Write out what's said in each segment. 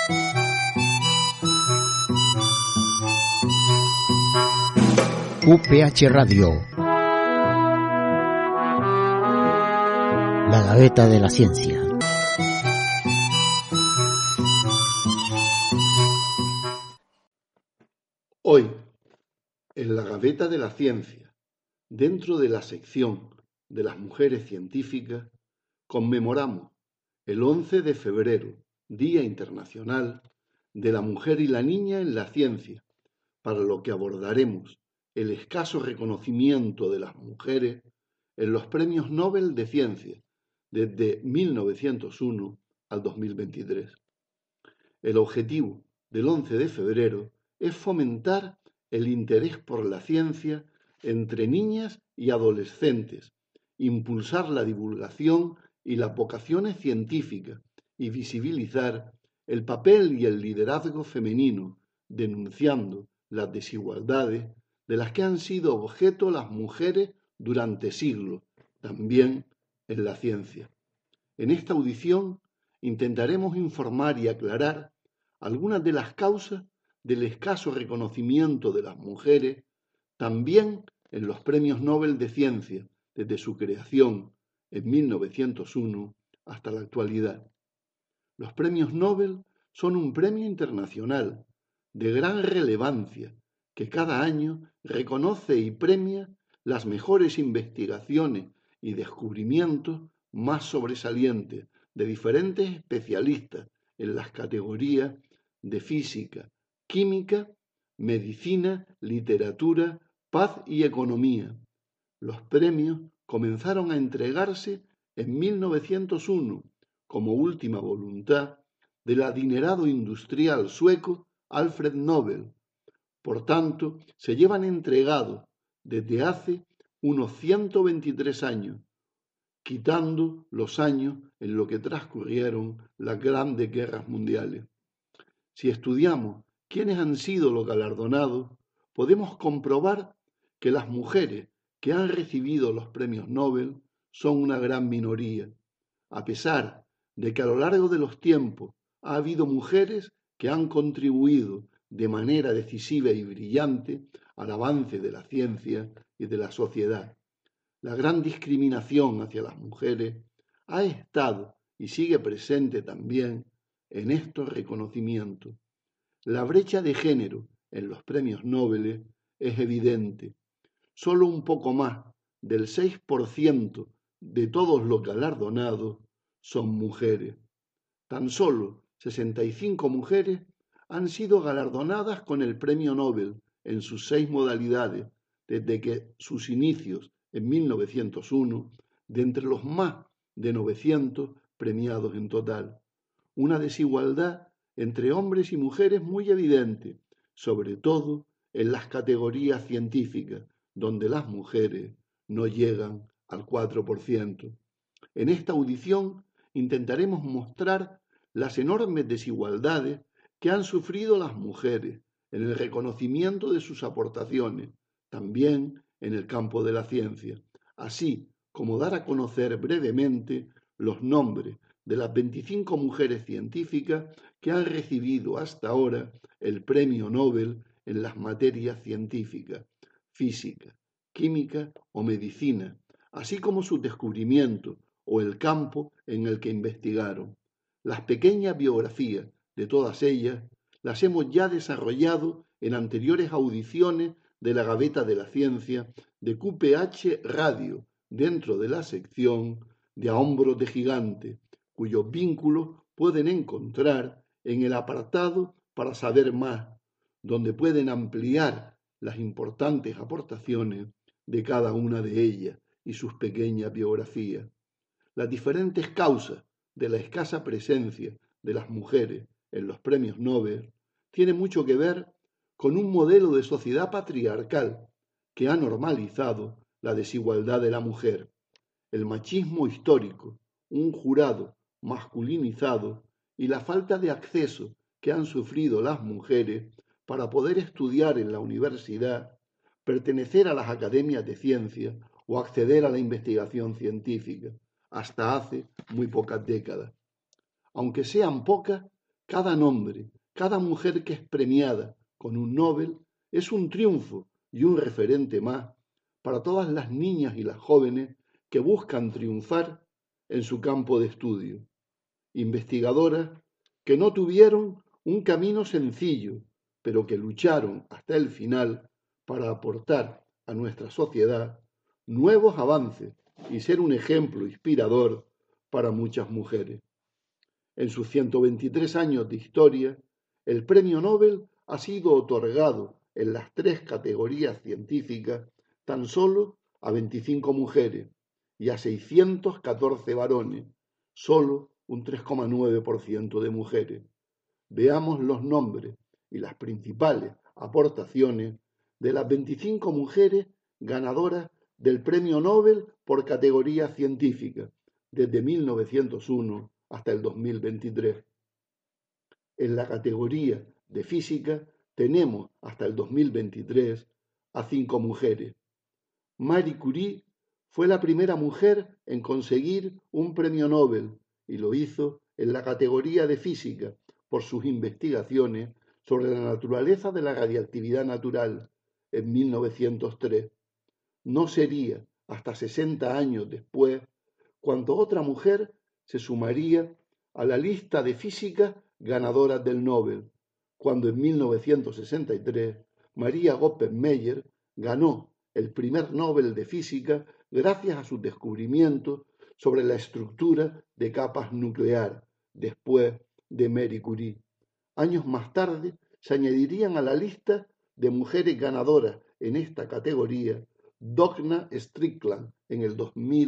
UPH Radio, la Gaveta de la Ciencia. Hoy, en la Gaveta de la Ciencia, dentro de la sección de las mujeres científicas, conmemoramos el 11 de febrero, Día Internacional de la Mujer y la Niña en la Ciencia, para lo que abordaremos el escaso reconocimiento de las mujeres en los premios Nobel de Ciencia desde 1901 al 2023. El objetivo del 11 de febrero es fomentar el interés por la ciencia entre niñas y adolescentes, impulsar la divulgación y las vocaciones científicas y visibilizar el papel y el liderazgo femenino, denunciando las desigualdades de las que han sido objeto las mujeres durante siglos, también en la ciencia. En esta audición intentaremos informar y aclarar algunas de las causas del escaso reconocimiento de las mujeres, también en los premios Nobel de Ciencia, desde su creación en 1901 hasta la actualidad. Los premios Nobel son un premio internacional de gran relevancia que cada año reconoce y premia las mejores investigaciones y descubrimientos más sobresalientes de diferentes especialistas en las categorías de física, química, medicina, literatura, paz y economía. Los premios comenzaron a entregarse en 1901 como última voluntad del adinerado industrial sueco Alfred Nobel. Por tanto, se llevan entregados desde hace unos 123 años, quitando los años en los que transcurrieron las grandes guerras mundiales. Si estudiamos quiénes han sido los galardonados, podemos comprobar que las mujeres que han recibido los premios Nobel son una gran minoría, a pesar de que a lo largo de los tiempos ha habido mujeres que han contribuido de manera decisiva y brillante al avance de la ciencia y de la sociedad. La gran discriminación hacia las mujeres ha estado y sigue presente también en estos reconocimientos. La brecha de género en los premios Nobel es evidente. Solo un poco más del 6% de todos los galardonados son mujeres. Tan solo 65 mujeres han sido galardonadas con el premio Nobel en sus 6 modalidades desde que sus inicios en 1901, de entre los más de 900 premiados en total. Una desigualdad entre hombres y mujeres muy evidente, sobre todo en las categorías científicas, donde las mujeres no llegan al 4%. En esta audición intentaremos mostrar las enormes desigualdades que han sufrido las mujeres en el reconocimiento de sus aportaciones, también en el campo de la ciencia, así como dar a conocer brevemente los nombres de las 25 mujeres científicas que han recibido hasta ahora el premio Nobel en las materias científicas, física, química o medicina, así como sus descubrimientos o el campo en el que investigaron. Las pequeñas biografías de todas ellas las hemos ya desarrollado en anteriores audiciones de la Gaveta de la Ciencia de QPH Radio, dentro de la sección de A Hombros de Gigante, cuyos vínculos pueden encontrar en el apartado para saber más, donde pueden ampliar las importantes aportaciones de cada una de ellas y sus pequeñas biografías. Las diferentes causas de la escasa presencia de las mujeres en los premios Nobel tienen mucho que ver con un modelo de sociedad patriarcal que ha normalizado la desigualdad de la mujer, el machismo histórico, un jurado masculinizado y la falta de acceso que han sufrido las mujeres para poder estudiar en la universidad, pertenecer a las academias de ciencia o acceder a la investigación científica, hasta hace muy pocas décadas. Aunque sean pocas, Cada nombre, cada mujer que es premiada con un Nobel es un triunfo y un referente más para todas las niñas y las jóvenes que buscan triunfar en su campo de estudio. Investigadoras que no tuvieron un camino sencillo, pero que lucharon hasta el final para aportar a nuestra sociedad nuevos avances y ser un ejemplo inspirador para muchas mujeres. En sus 123 años de historia, el Premio Nobel ha sido otorgado en las 3 categorías científicas tan solo a 25 mujeres y a 614 varones, solo un 3,9% de mujeres. Veamos los nombres y las principales aportaciones de las 25 mujeres ganadoras del Premio Nobel por categoría científica desde 1901 hasta el 2023. En la categoría de física tenemos hasta el 2023 a 5 mujeres. Marie Curie fue la primera mujer en conseguir un premio Nobel y lo hizo en la categoría de física por sus investigaciones sobre la naturaleza de la radiactividad natural en 1903. No sería hasta 60 años después cuando otra mujer se sumaría a la lista de físicas ganadoras del Nobel, cuando en 1963 María Oppenheimer ganó el primer Nobel de Física gracias a sus descubrimientos sobre la estructura de capas nuclear, después de Marie Curie. Años más tarde se añadirían a la lista de mujeres ganadoras en esta categoría Donna Strickland en el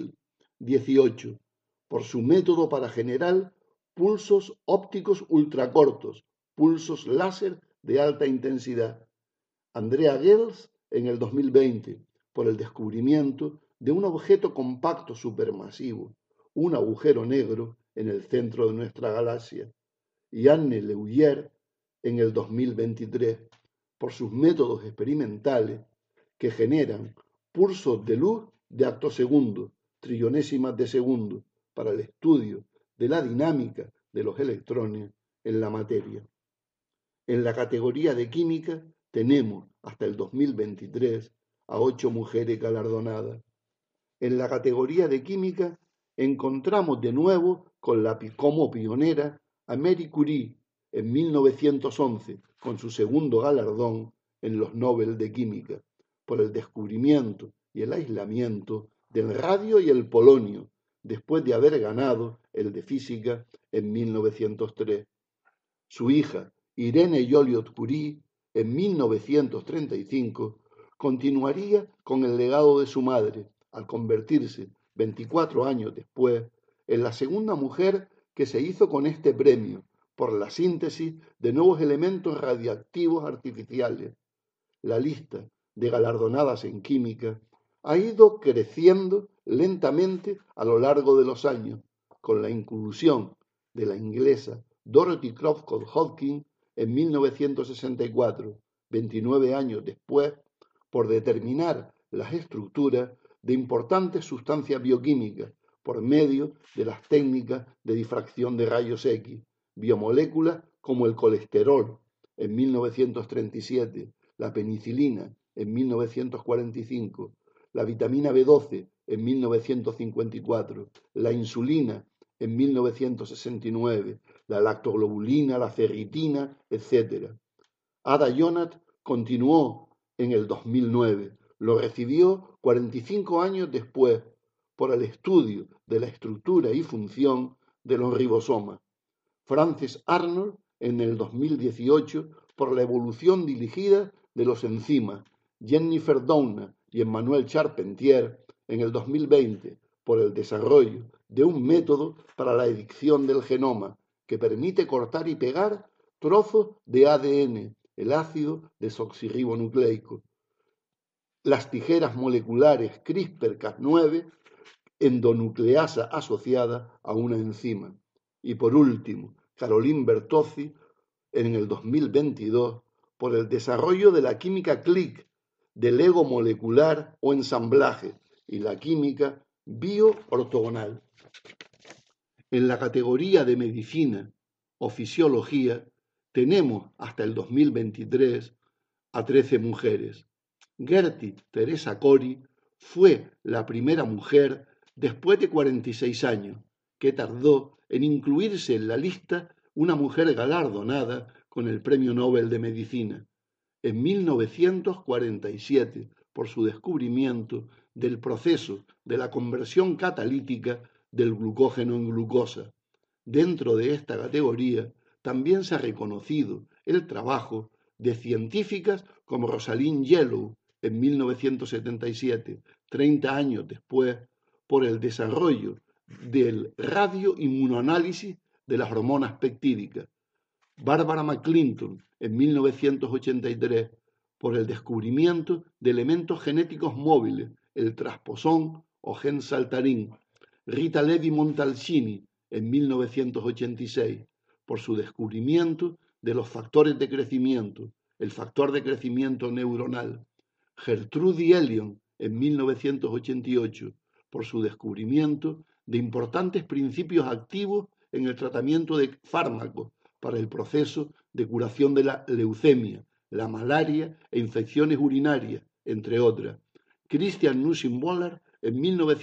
2018 por su método para generar pulsos ópticos ultracortos, pulsos láser de alta intensidad. Andrea Ghez en el 2020 por el descubrimiento de un objeto compacto supermasivo, un agujero negro en el centro de nuestra galaxia. Y Anne Leuyer en el 2023 por sus métodos experimentales que generan pulsos de luz de actosegundos, trillonésimas de segundo, para el estudio de la dinámica de los electrones en la materia. En la categoría de química tenemos hasta el 2023 a 8 mujeres galardonadas. En la categoría de química encontramos de nuevo como pionera a Marie Curie en 1911 con su segundo galardón en los Nobel de Química por el descubrimiento y el aislamiento del radio y el polonio después de haber ganado el de física en 1903. Su hija, Irene Joliot-Curie, en 1935, continuaría con el legado de su madre al convertirse, 24 años después, en la segunda mujer que se hizo con este premio por la síntesis de nuevos elementos radiactivos artificiales. La lista de galardonadas en química ha ido creciendo lentamente a lo largo de los años, con la inclusión de la inglesa Dorothy Crofton Hodgkin en 1964, 29 años después, por determinar las estructuras de importantes sustancias bioquímicas por medio de las técnicas de difracción de rayos X, biomoléculas como el colesterol en 1937, la penicilina en 1945, la vitamina B12 en 1954, la insulina en 1969, la lactoglobulina, la ferritina, etc. Ada Jonath continuó en el 2009, lo recibió 45 años después por el estudio de la estructura y función de los ribosomas. Frances Arnold en el 2018 por la evolución dirigida de los enzimas. Jennifer Doudna y Emmanuel Charpentier en el 2020 por el desarrollo de un método para la edición del genoma que permite cortar y pegar trozos de ADN, el ácido desoxirribonucleico. Las tijeras moleculares CRISPR-Cas9, endonucleasa asociada a una enzima. Y por último, Caroline Bertozzi en el 2022 por el desarrollo de la química click, del Lego molecular o ensamblaje y la química bioortogonal. En la categoría de medicina o fisiología, tenemos hasta el 2023 a 13 mujeres. Gerty Teresa Cori fue la primera mujer después de 46 años que tardó en incluirse en la lista una mujer galardonada con el Premio Nobel de Medicina en 1947 por su descubrimiento del proceso de la conversión catalítica del glucógeno en glucosa. Dentro de esta categoría también se ha reconocido el trabajo de científicas como Rosalind Yellow en 1977, 30 años después, por el desarrollo del radioinmunoanálisis de las hormonas peptídicas. Barbara McClinton en 1983, por el descubrimiento de elementos genéticos móviles, el trasposón o gen saltarín. Rita Levi Montalcini en 1986, por su descubrimiento de los factores de crecimiento, el factor de crecimiento neuronal. Gertrude Elion en 1988, por su descubrimiento de importantes principios activos en el tratamiento de fármacos para el proceso de curación de la leucemia, la malaria e infecciones urinarias, entre otras. Christian Nussbaum en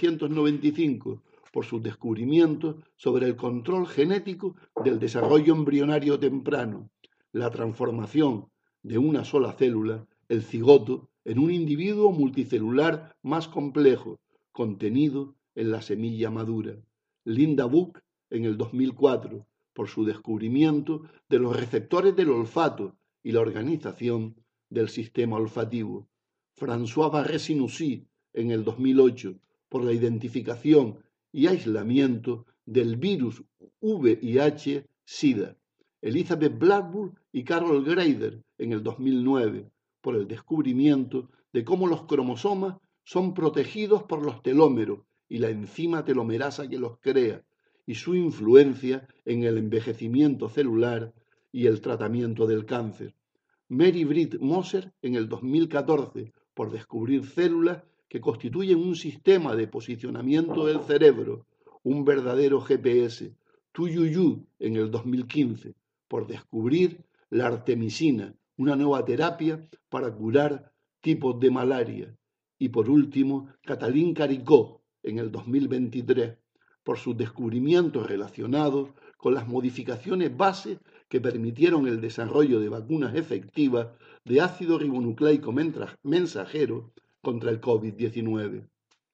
1995, por sus descubrimientos sobre el control genético del desarrollo embrionario temprano, la transformación de una sola célula, el cigoto, en un individuo multicelular más complejo, contenido en la semilla madura. Linda Buck en el 2004, por su descubrimiento de los receptores del olfato y la organización del sistema olfativo. François Barré-Sinoussi en el 2008, por la identificación y aislamiento del virus VIH-Sida. Elizabeth Blackburn y Carol Greider en el 2009, por el descubrimiento de cómo los cromosomas son protegidos por los telómeros y la enzima telomerasa que los crea, y su influencia en el envejecimiento celular y el tratamiento del cáncer. Mary Britt Moser en el 2014, por descubrir células que constituyen un sistema de posicionamiento del cerebro, un verdadero GPS. Tu Yu en el 2015, por descubrir la artemisina, una nueva terapia para curar tipos de malaria. Y por último, Catalín Caricó en el 2023, por sus descubrimientos relacionados con las modificaciones base que permitieron el desarrollo de vacunas efectivas de ácido ribonucleico mensajero contra el COVID-19.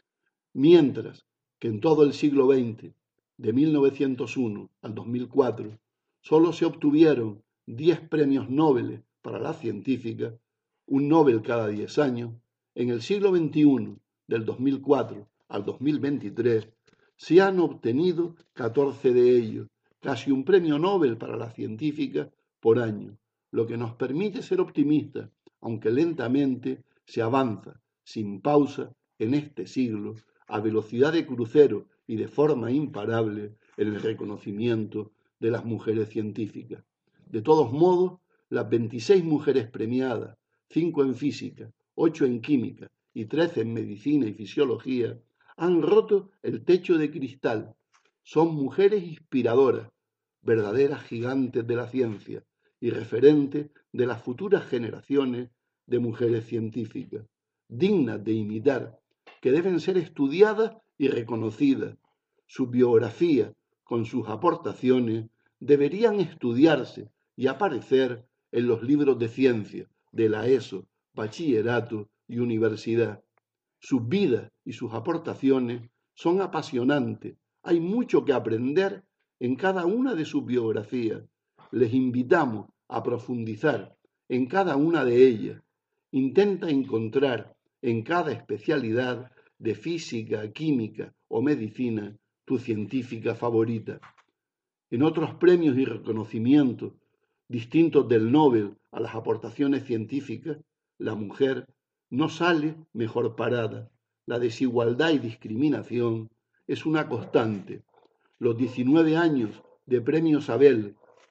Mientras que en todo el siglo XX, de 1901 al 2004, solo se obtuvieron 10 premios Nobel para la científica, un Nobel cada 10 años, en el siglo XXI, del 2004 al 2023, se han obtenido 14 de ellos, casi un premio Nobel para la científica por año, lo que nos permite ser optimistas, aunque lentamente se avanza, sin pausa, en este siglo, a velocidad de crucero y de forma imparable, en el reconocimiento de las mujeres científicas. De todos modos, las 26 mujeres premiadas, 5 en física, 8 en química y 13 en medicina y fisiología, han roto el techo de cristal. Son mujeres inspiradoras, verdaderas gigantes de la ciencia y referentes de las futuras generaciones de mujeres científicas, dignas de imitar, que deben ser estudiadas y reconocidas. Su biografía, con sus aportaciones, deberían estudiarse y aparecer en los libros de ciencia de la ESO, bachillerato y universidad. Sus vidas y sus aportaciones son apasionantes. Hay mucho que aprender en cada una de sus biografías. Les invitamos a profundizar en cada una de ellas. Intenta encontrar en cada especialidad de física, química o medicina tu científica favorita. En otros premios y reconocimientos distintos del Nobel a las aportaciones científicas, la mujer no sale mejor parada. La desigualdad y discriminación es una constante. Los 19 años de premio Abel,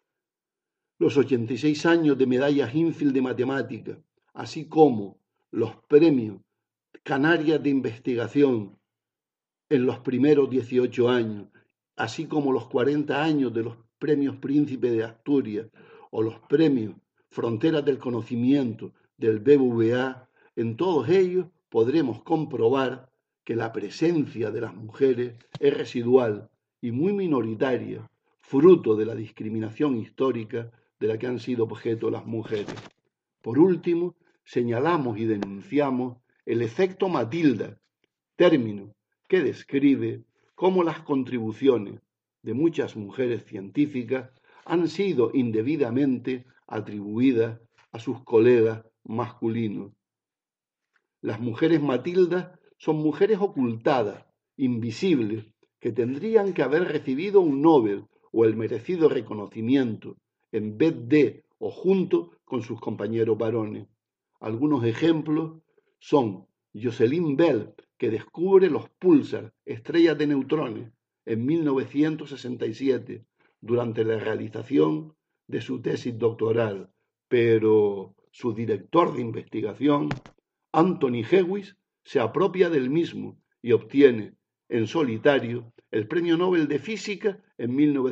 los 86 años de medalla Hinfield de matemática, así como los premios Canarias de investigación en los primeros 18 años, así como los 40 años de los premios Príncipe de Asturias o los premios Fronteras del Conocimiento del BBVA, en todos ellos podremos comprobar que la presencia de las mujeres es residual y muy minoritaria, fruto de la discriminación histórica de la que han sido objeto las mujeres. Por último, señalamos y denunciamos el efecto Matilda, término que describe cómo las contribuciones de muchas mujeres científicas han sido indebidamente atribuidas a sus colegas masculinos. Las mujeres Matildas son mujeres ocultadas, invisibles, que tendrían que haber recibido un Nobel o el merecido reconocimiento, en vez de o junto con sus compañeros varones. Algunos ejemplos son Jocelyn Bell, que descubre los púlsar, estrellas de neutrones, en 1967, durante la realización de su tesis doctoral, pero su director de investigación, Anthony Hewitt, se apropia del mismo y obtiene en solitario el Premio Nobel de Física en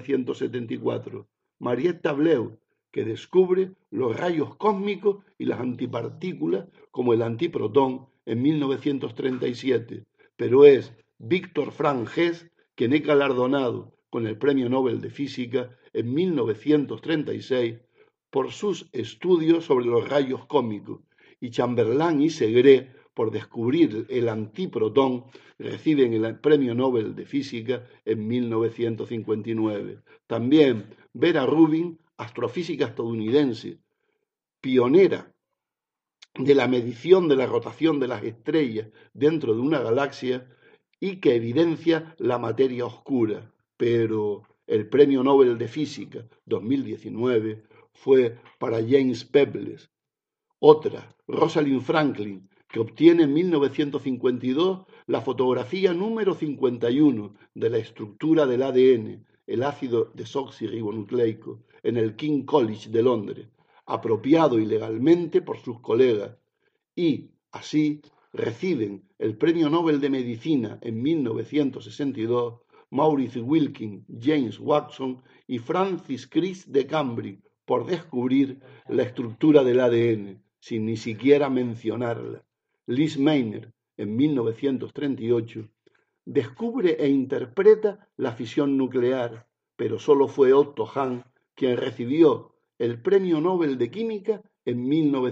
1974. Marietta Bleu, que descubre los rayos cósmicos y las antipartículas como el antiprotón en 1937, pero es Victor Frank Hess quien es galardonado con el Premio Nobel de Física en 1936 por sus estudios sobre los rayos cósmicos, y Chamberlain y Segre, por descubrir el antiprotón, reciben el Premio Nobel de Física en 1959. También Vera Rubin, astrofísica estadounidense, pionera de la medición de la rotación de las estrellas dentro de una galaxia y que evidencia la materia oscura. Pero el Premio Nobel de Física 2019 fue para James Peebles. Otra, Rosalind Franklin, que obtiene en 1952 la fotografía número 51 de la estructura del ADN, el ácido desoxirribonucleico, en el King's College de Londres, apropiado ilegalmente por sus colegas, y así reciben el Premio Nobel de Medicina en 1962 Maurice Wilkins, James Watson y Francis Crick de Cambridge por descubrir la estructura del ADN, sin ni siquiera mencionarla. Liz Meitner, en 1938, descubre e interpreta la fisión nuclear, pero solo fue Otto Hahn quien recibió el Premio Nobel de Química en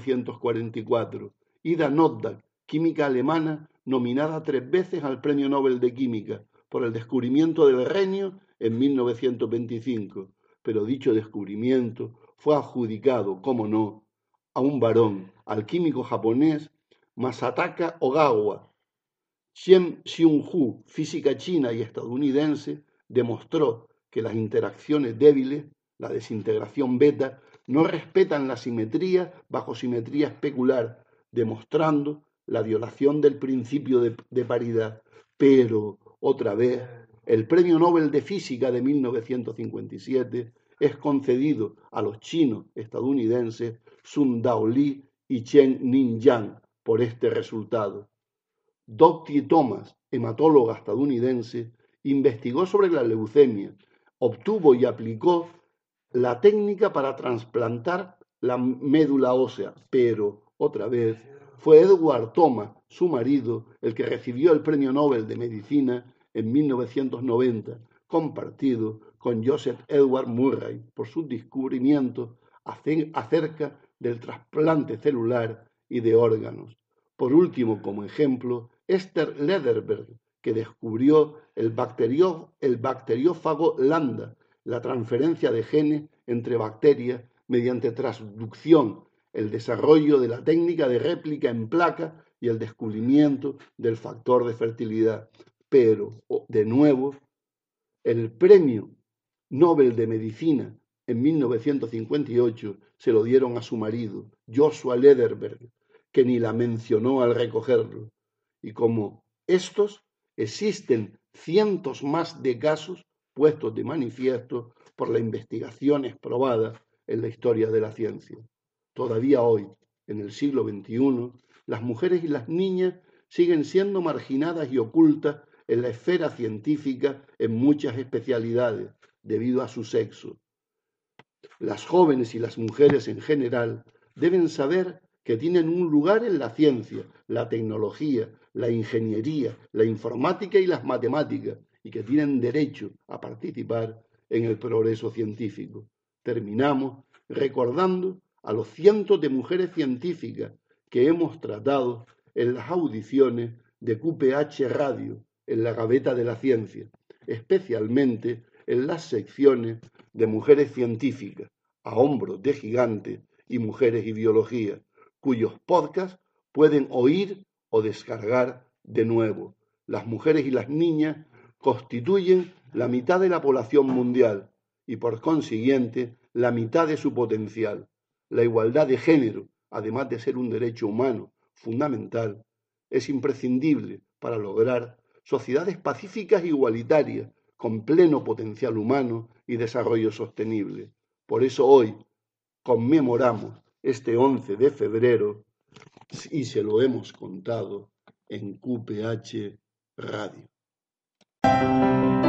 1944. Ida Noddack, química alemana, nominada 3 veces al Premio Nobel de Química por el descubrimiento del renio en 1925, pero dicho descubrimiento fue adjudicado, como no, a un varón, al químico japonés Masataka Ogawa. Chen Xionghu, física china y estadounidense, demostró que las interacciones débiles, la desintegración beta, no respetan la simetría bajo simetría especular, demostrando la violación del principio de paridad. Pero, otra vez, el Premio Nobel de Física de 1957 es concedido a los chinos estadounidenses Sun Dao Li y Chen Ning-yang por este resultado. Dottie Thomas, hematóloga estadounidense, investigó sobre la leucemia, obtuvo y aplicó la técnica para trasplantar la médula ósea, pero, otra vez, fue Edward Thomas, su marido, el que recibió el Premio Nobel de Medicina en 1990, compartido con Joseph Edward Murray por sus descubrimientos acerca del trasplante celular y de órganos. Por último, como ejemplo, Esther Lederberg, que descubrió el bacteriófago lambda, la transferencia de genes entre bacterias mediante transducción, el desarrollo de la técnica de réplica en placa y el descubrimiento del factor de fertilidad. Pero, de nuevo, el Premio Nobel de Medicina en 1958 se lo dieron a su marido, Joshua Lederberg, que ni la mencionó al recogerlo. Y como estos, existen cientos más de casos puestos de manifiesto por las investigaciones probadas en la historia de la ciencia. Todavía hoy, en el siglo XXI, las mujeres y las niñas siguen siendo marginadas y ocultas en la esfera científica en muchas especialidades debido a su sexo. Las jóvenes y las mujeres en general deben saber que tienen un lugar en la ciencia, la tecnología, la ingeniería, la informática y las matemáticas, y que tienen derecho a participar en el progreso científico. Terminamos recordando a los cientos de mujeres científicas que hemos tratado en las audiciones de QPH Radio, en la Gaveta de la Ciencia, especialmente en las secciones de mujeres científicas, a hombros de gigante y mujeres y biología, cuyos podcasts pueden oír o descargar de nuevo. Las mujeres y las niñas constituyen la mitad de la población mundial y por consiguiente la mitad de su potencial. La igualdad de género, además de ser un derecho humano fundamental, es imprescindible para lograr sociedades pacíficas e igualitarias con pleno potencial humano y desarrollo sostenible. Por eso hoy conmemoramos este 11 de febrero y se lo hemos contado en QPH Radio.